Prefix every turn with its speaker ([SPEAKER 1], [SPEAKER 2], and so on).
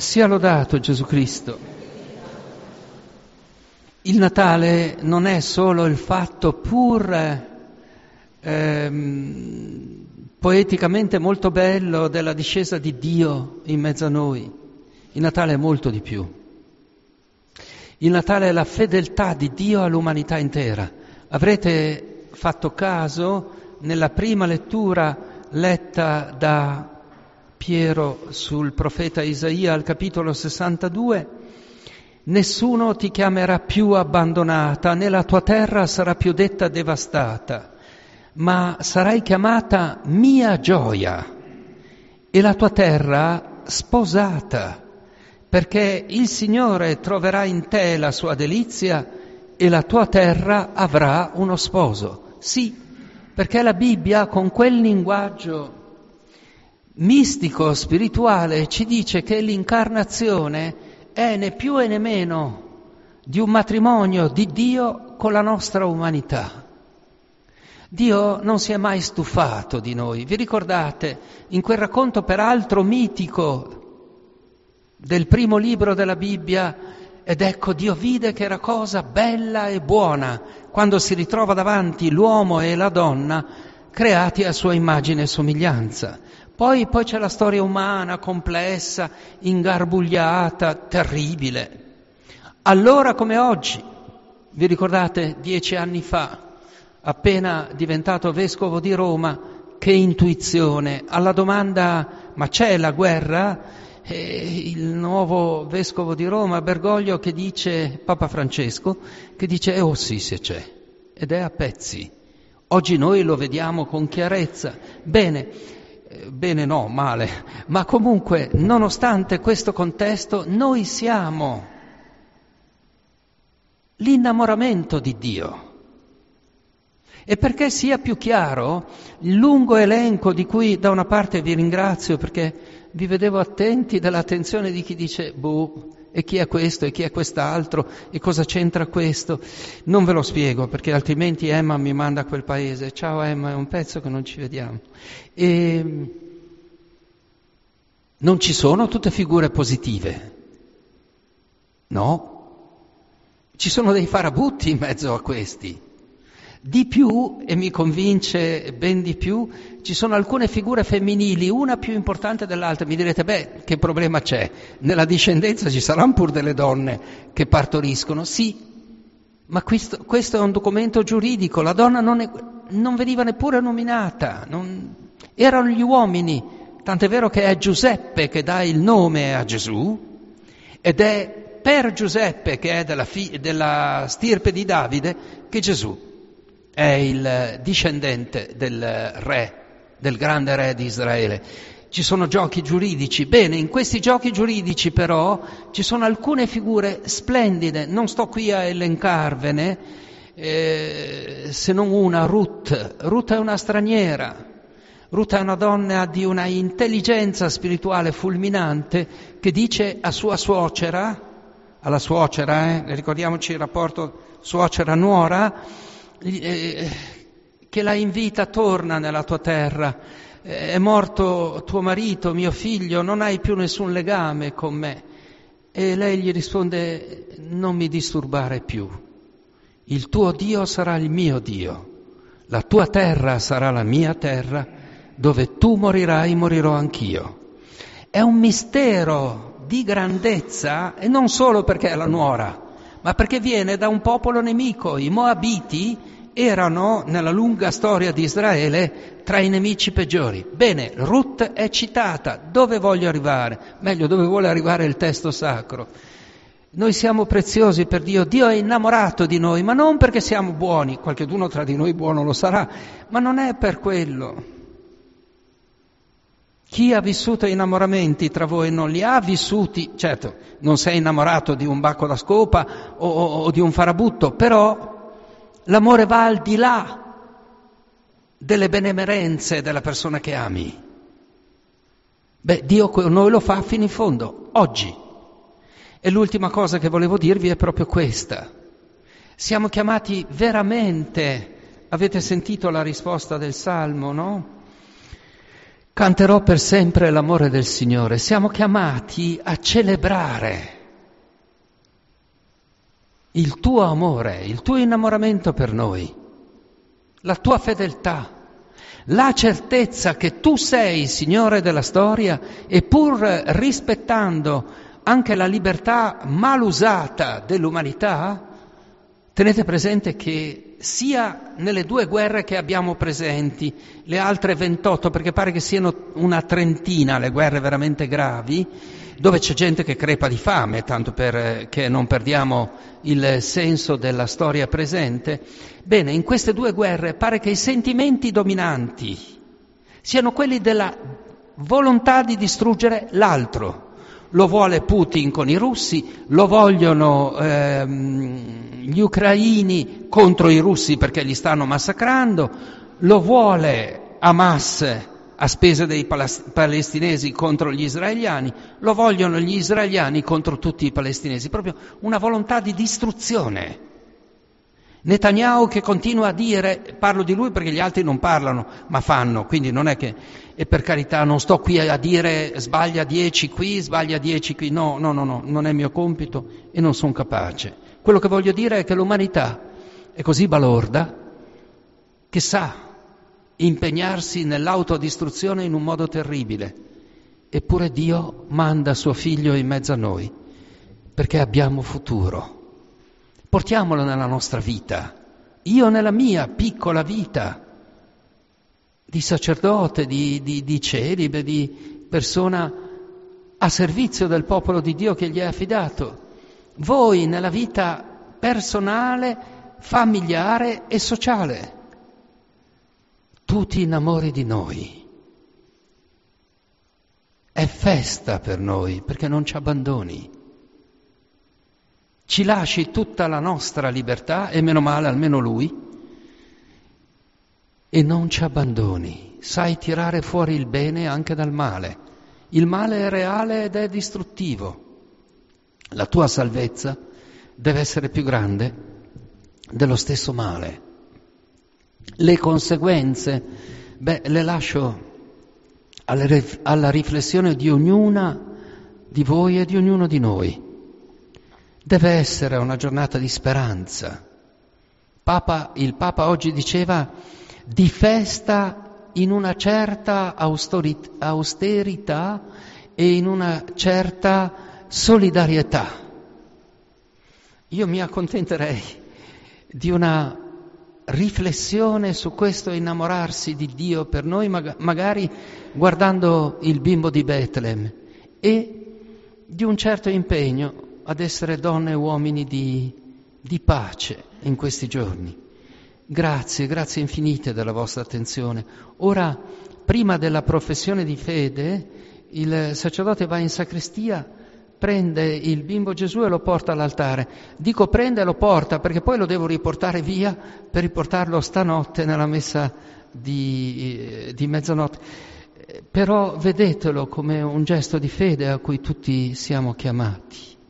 [SPEAKER 1] Sia lodato Gesù Cristo. Il Natale non è solo il fatto pur poeticamente molto bello della discesa di Dio in mezzo a noi. Il Natale è molto di più. Il Natale è la fedeltà di Dio all'umanità intera. Avrete fatto caso nella prima lettura letta da Piero sul profeta Isaia al capitolo 62: nessuno ti chiamerà più abbandonata, né la tua terra sarà più detta devastata, ma sarai chiamata mia gioia e la tua terra sposata, perché il Signore troverà in te la sua delizia e la tua terra avrà uno sposo. Sì, perché la Bibbia con quel linguaggio mistico, spirituale, ci dice che l'incarnazione è né più e né meno di un matrimonio di Dio con la nostra umanità. Dio non si è mai stufato di noi. Vi ricordate, in quel racconto peraltro mitico del primo libro della Bibbia, ed ecco Dio vide che era cosa bella e buona, quando si ritrova davanti l'uomo e la donna creati a sua immagine e somiglianza. Poi c'è la storia umana, complessa, ingarbugliata, terribile. Allora come oggi, vi ricordate 10 anni fa, appena diventato vescovo di Roma, che intuizione, alla domanda ma c'è la guerra? Il nuovo vescovo di Roma, Bergoglio, che dice, Papa Francesco, che dice oh sì se c'è, ed è a pezzi. Oggi noi lo vediamo con chiarezza. Bene no, male, ma comunque, nonostante questo contesto, noi siamo l'innamoramento di Dio. E perché sia più chiaro, il lungo elenco di cui da una parte vi ringrazio perché vi vedevo attenti dall'attenzione di chi dice e chi è questo e chi è quest'altro e cosa c'entra questo? Non ve lo spiego perché altrimenti Emma mi manda a quel paese. Ciao Emma, è un pezzo che non ci vediamo. E non ci sono tutte figure positive, no? Ci sono dei farabutti in mezzo a questi. Di più, e mi convince ben di più, ci sono alcune figure femminili, una più importante dell'altra. Mi direte, che problema c'è? Nella discendenza ci saranno pur delle donne che partoriscono? Sì, ma questo è un documento giuridico, la donna non veniva neppure nominata, erano gli uomini, tant'è vero che è Giuseppe che dà il nome a Gesù, ed è per Giuseppe, che è della stirpe di Davide, che Gesù è il discendente del grande re di Israele. Ci sono giochi giuridici. Bene, in questi giochi giuridici però ci sono alcune figure splendide, non sto qui a elencarvene, se non una, Ruth. Ruth è una straniera, Ruth è una donna di una intelligenza spirituale fulminante che dice a sua suocera, alla suocera, ricordiamoci il rapporto suocera-nuora, che la invita, torna nella tua terra, è morto tuo marito, mio figlio, non hai più nessun legame con me. E lei gli risponde, non mi disturbare più, il tuo Dio sarà il mio Dio, la tua terra sarà la mia terra, dove tu morirai morirò anch'io. È un mistero di grandezza, e non solo perché è la nuora, ma perché viene da un popolo nemico. I Moabiti erano, nella lunga storia di Israele, tra i nemici peggiori. Bene, Ruth è citata. Dove voglio arrivare? Meglio, dove vuole arrivare il testo sacro. Noi siamo preziosi per Dio. Dio è innamorato di noi, ma non perché siamo buoni. Qualcheduno tra di noi buono lo sarà, ma non è per quello. Chi ha vissuto innamoramenti tra voi non li ha vissuti, certo, non sei innamorato di un bacco da scopa o di un farabutto, però l'amore va al di là delle benemerenze della persona che ami. Dio con noi lo fa fino in fondo, oggi. E l'ultima cosa che volevo dirvi è proprio questa. Siamo chiamati veramente, avete sentito la risposta del Salmo, no? Canterò per sempre l'amore del Signore. Siamo chiamati a celebrare il tuo amore, il tuo innamoramento per noi, la tua fedeltà, la certezza che tu sei Signore della storia e pur rispettando anche la libertà mal usata dell'umanità, tenete presente che sia nelle 2 guerre che abbiamo presenti, le altre 28, perché pare che siano una trentina le guerre veramente gravi, dove c'è gente che crepa di fame, tanto che non perdiamo il senso della storia presente. Bene, in queste 2 guerre pare che i sentimenti dominanti siano quelli della volontà di distruggere l'altro. Lo vuole Putin con i russi, lo vogliono gli ucraini contro i russi perché li stanno massacrando, lo vuole Hamas a spese dei palestinesi contro gli israeliani, lo vogliono gli israeliani contro tutti i palestinesi, proprio una volontà di distruzione. Netanyahu che continua a dire, parlo di lui perché gli altri non parlano, ma fanno, quindi non è che, e per carità non sto qui a dire sbaglia 10 qui, sbaglia 10 qui, no, non è mio compito e non sono capace. Quello che voglio dire è che l'umanità è così balorda che sa impegnarsi nell'autodistruzione in un modo terribile, eppure Dio manda suo figlio in mezzo a noi, perché abbiamo futuro. Portiamolo nella nostra vita, io nella mia piccola vita di sacerdote, di celibe, di persona a servizio del popolo di Dio che gli è affidato. Voi nella vita personale, familiare e sociale. Tu ti innamori di noi. È festa per noi perché non ci abbandoni. Ci lasci tutta la nostra libertà, e meno male almeno lui, e non ci abbandoni. Sai tirare fuori il bene anche dal male. Il male è reale ed è distruttivo. La tua salvezza deve essere più grande dello stesso male. Le conseguenze, le lascio alla riflessione di ognuna di voi e di ognuno di noi. Deve essere una giornata di speranza. Il Papa oggi diceva di festa in una certa austerità e in una certa solidarietà. Io mi accontenterei di una riflessione su questo innamorarsi di Dio per noi, magari guardando il bimbo di Betlemme, e di un certo impegno ad essere donne e uomini di pace in questi giorni. Grazie infinite della vostra attenzione. Ora, prima della professione di fede, il sacerdote va in sacrestia, prende il bimbo Gesù e lo porta all'altare. Dico prende e lo porta perché poi lo devo riportare via per riportarlo stanotte nella messa di mezzanotte. Però vedetelo come un gesto di fede a cui tutti siamo chiamati.